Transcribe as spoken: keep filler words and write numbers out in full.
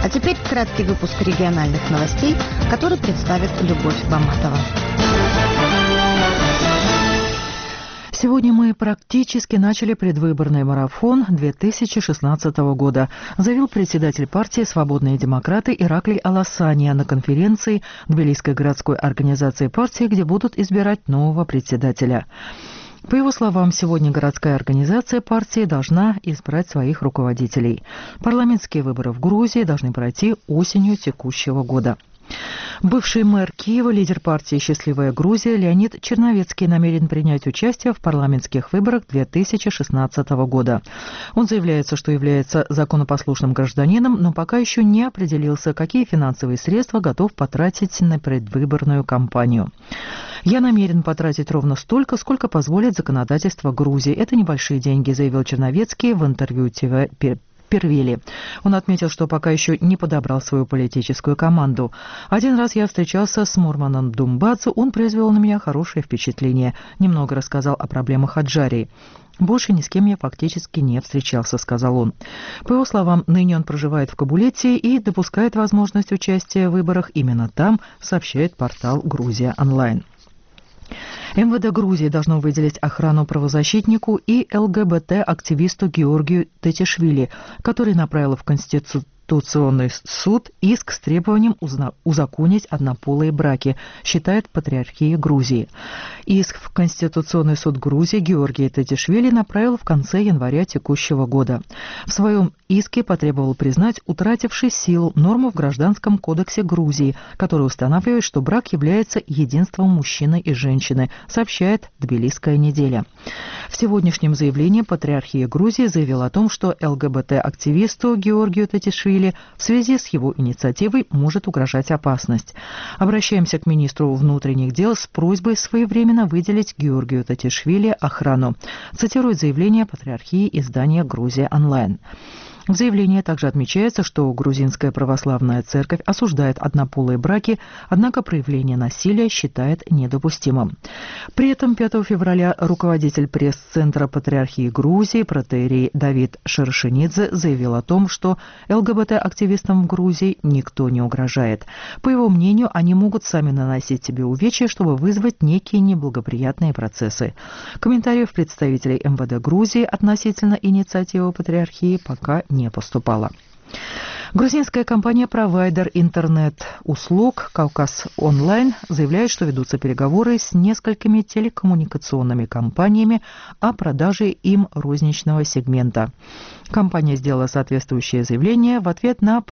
А теперь краткий выпуск региональных новостей, который представит Любовь Баматова. Сегодня мы практически начали предвыборный марафон две тысячи шестнадцатого года, заявил председатель партии «Свободные демократы» Ираклий Аласания на конференции Тбилисской городской организации партии, где будут избирать нового председателя. По его словам, сегодня городская организация партии должна избрать своих руководителей. Парламентские выборы в Грузии должны пройти осенью текущего года. Бывший мэр Киева, лидер партии «Счастливая Грузия» Леонид Черновецкий намерен принять участие в парламентских выборах две тысячи шестнадцатого года. Он заявляется, что является законопослушным гражданином, но пока еще не определился, какие финансовые средства готов потратить на предвыборную кампанию. «Я намерен потратить ровно столько, сколько позволит законодательство Грузии. Это небольшие деньги», заявил Черновецкий в интервью ТВ Первили. Он отметил, что пока еще не подобрал свою политическую команду. «Один раз я встречался с Мурманом Думбадзе, он произвел на меня хорошее впечатление. Немного рассказал о проблемах Аджарии. Больше ни с кем я фактически не встречался», — сказал он. По его словам, ныне он проживает в Кабулете и допускает возможность участия в выборах именно там, сообщает портал «Грузия онлайн». МВД Грузии должно выделить охрану правозащитнику и ЛГБТ-активисту Георгию Тетишвили, который направил в Конституцию Конституционный суд иск с требованием узаконить однополые браки, считает Патриархия Грузии. Иск в Конституционный суд Грузии Георгий Тетишвили направил в конце января текущего года. В своем иске потребовал признать утратившей силу норму в Гражданском кодексе Грузии, которая устанавливает, что брак является единством мужчины и женщины, сообщает Тбилисская неделя. В сегодняшнем заявлении Патриархия Грузии заявила о том, что ЛГБТ-активисту Георгию Тетишвили в связи с его инициативой может угрожать опасность. Обращаемся к министру внутренних дел с просьбой своевременно выделить Георгию Тетишвили охрану, цитирует заявление Патриархии издания «Грузия онлайн». В заявлении также отмечается, что грузинская православная церковь осуждает однополые браки, однако проявление насилия считает недопустимым. При этом пятого февраля руководитель пресс-центра Патриархии Грузии протоиерей Давид Шершенидзе заявил о том, что ЛГБТ-активистам в Грузии никто не угрожает. По его мнению, они могут сами наносить себе увечья, чтобы вызвать некие неблагоприятные процессы. Комментариев представителей МВД Грузии относительно инициативы Патриархии пока не поступало. Грузинская компания-провайдер интернет-услуг «Кавказ Онлайн» заявляет, что ведутся переговоры с несколькими телекоммуникационными компаниями о продаже им розничного сегмента. Компания сделала соответствующее заявление в ответ на